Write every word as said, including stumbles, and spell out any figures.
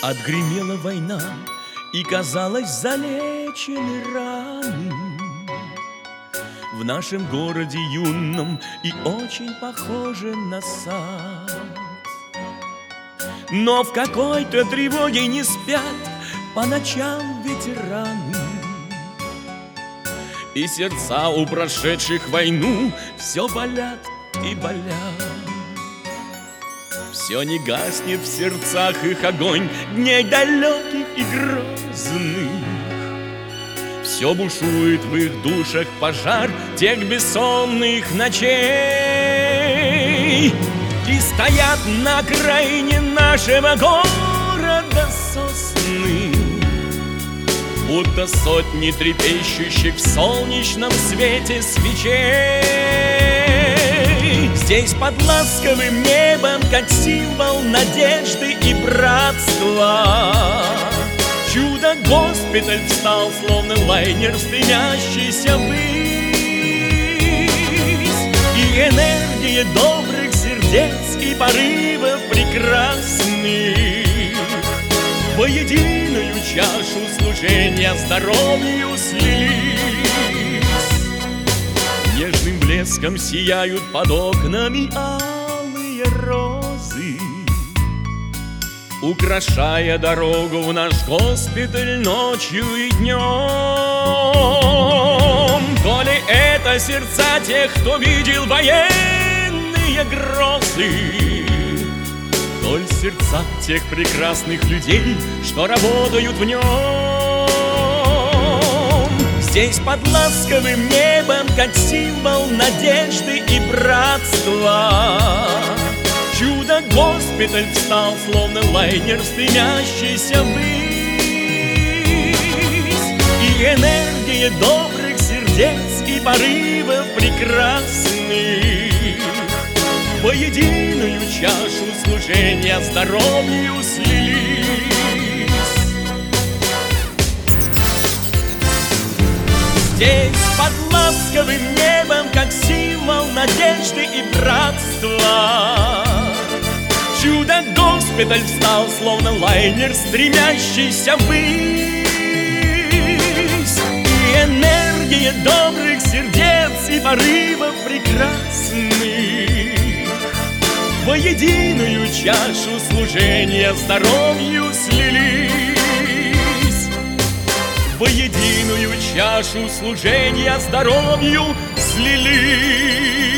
Отгремела война, и, казалось, залечены раны в нашем городе юном и очень похожем на сад. Но в какой-то тревоге не спят по ночам ветераны, и сердца у прошедших войну все болят и болят. Все не гаснет в сердцах их огонь дней далеких и грозных. Все бушует в их душах пожар тех бессонных ночей. И стоят на окраине нашего города сосны, будто сотни трепещущих в солнечном свете свечей. Здесь под ласковым небом, как символ надежды и братства, чудо-госпиталь встал, словно лайнер, стремящийся ввысь. И энергия добрых сердец и порывов прекрасных во единую чашу служения здоровью слились. Нежным блеском сияют под окнами алые розы, украшая дорогу в наш госпиталь ночью и днем. То ли это сердца тех, кто видел военные грозы, то ли сердца тех прекрасных людей, что работают в нем. Здесь под ласковым небом, как символ надежды и братства, чудо-госпиталь встал, словно лайнер, стремящийся ввысь. И энергия добрых сердец и порывов прекрасных во единую чашу служения здоровью слились. Здесь под ласковым небом, как символ надежды и братства, чудо-госпиталь встал, словно лайнер, стремящийся ввысь. И энергия добрых сердец и порывов прекрасных во единую чашу служения здоровью слились. Во единую чашу служения здоровью слились.